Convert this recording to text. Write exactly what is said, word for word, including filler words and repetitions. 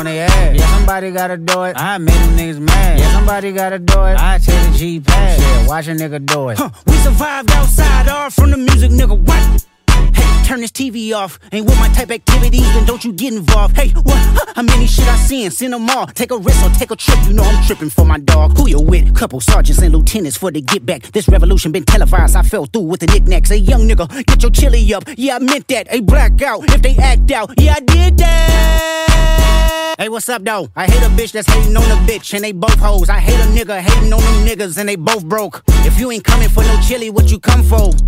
on their ass. Yeah, somebody gotta do it. I made them niggas mad. Yeah, somebody gotta do it. I take the G pad. Yeah, watch a nigga do it. Huh, we survived outside, all from the music, nigga. What? Hey, turn this T V off. Ain't with my type activities, then don't you get involved. Hey, what? Huh, how many shit I seen? Send them all. Take a risk or take a trip. You know I'm tripping for my dog. Who you with? Couple sergeants and lieutenants for the get back. This revolution been televised. I fell through with the knickknacks. Hey, young nigga, get your chili up. Yeah, I meant that. Hey, black out if they act out. Yeah, I did that. Hey, what's up, though? I hate a bitch that's hating on a bitch, and they both hoes. I hate a nigga hating on them niggas, and they both broke. If you ain't coming for no chili, what you come for?